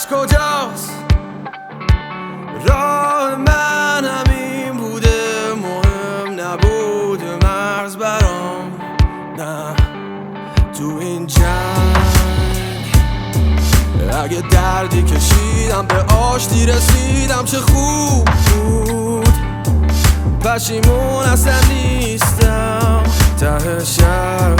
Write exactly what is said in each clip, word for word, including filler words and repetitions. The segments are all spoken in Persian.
تهش کجاست؟ راه من همین بوده، مهم نبوده مرز برام. نه تو این جنگ اگه دردی کشیدم به آشتی رسیدم چه خوب بود. پشیمون اصلا نیستم ته شب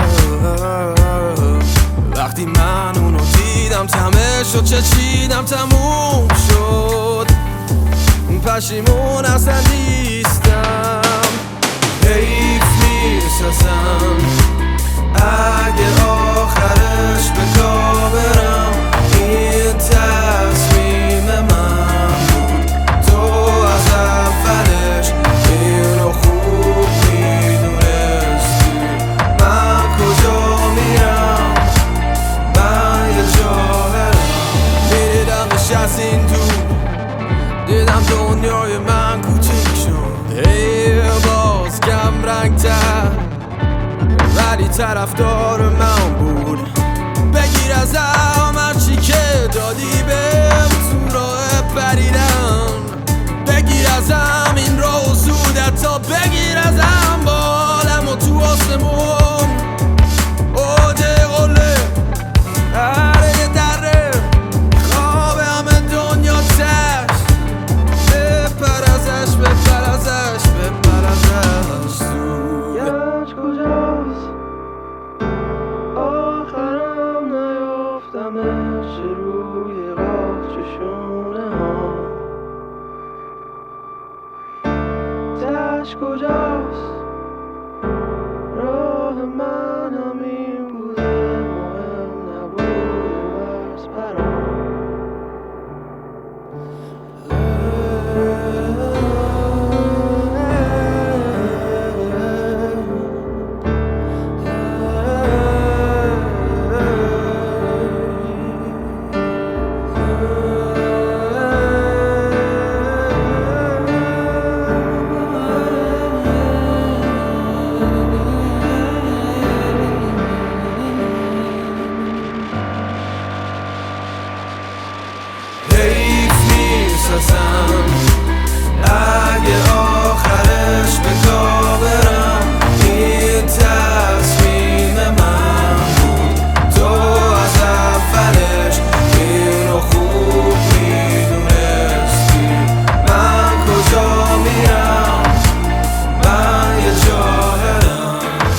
وقتی من اونو دیدم تمه شد چشیدم تموم شد. پشیمون اصلا نیستم. حیف نیست ازم اگه آخرش به جا برم. این تصمیم من بود، تو از اولش اینو خوب میدونستی. من کجا میرم؟ من یه جاهرم. میدیدمش از این دور، دیدم دنیای من کوچیک شد. ای باز کم رنگ تر ولی طرفدار من بود. بگیر ازم هرچی که دادی بهم تو راه پریدن. بگیر ازم این راه زودت تا بگیر ازم بالم و تو آسمون اوده قله هره دره خواب همه دنیا تش. بپر ازش بپر ازش بپر ازش زود. کجاست؟ آخرم نیافتمش روی قاف چشونه ها. تهش کجاست؟ راه من همین بوده، مهم نبوده مرز برام. اگه آخرش به جا برم. این تصمیم من بود، تو از اولش اینو خوب میدونستی. من کجا میرم؟ من یه جاهرم.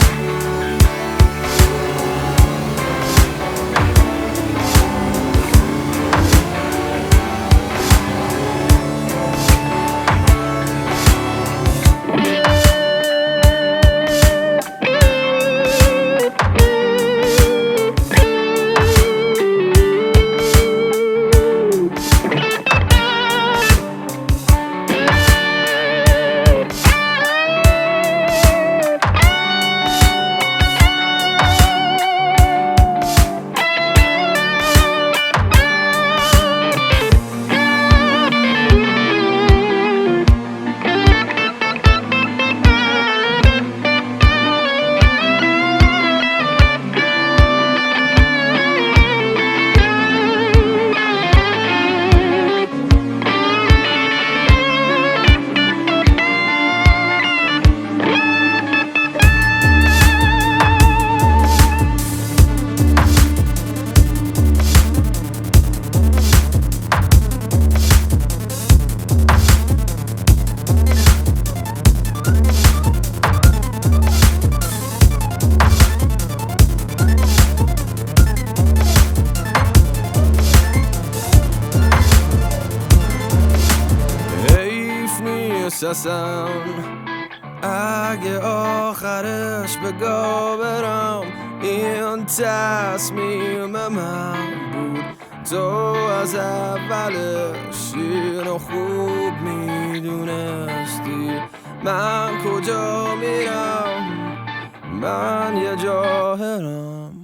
احساسم اگه آخرش به گا برم. این تصمیم من بود، تو از اولش اینو خوب میدونستی. من کجا میرم؟ من یه جاهرم.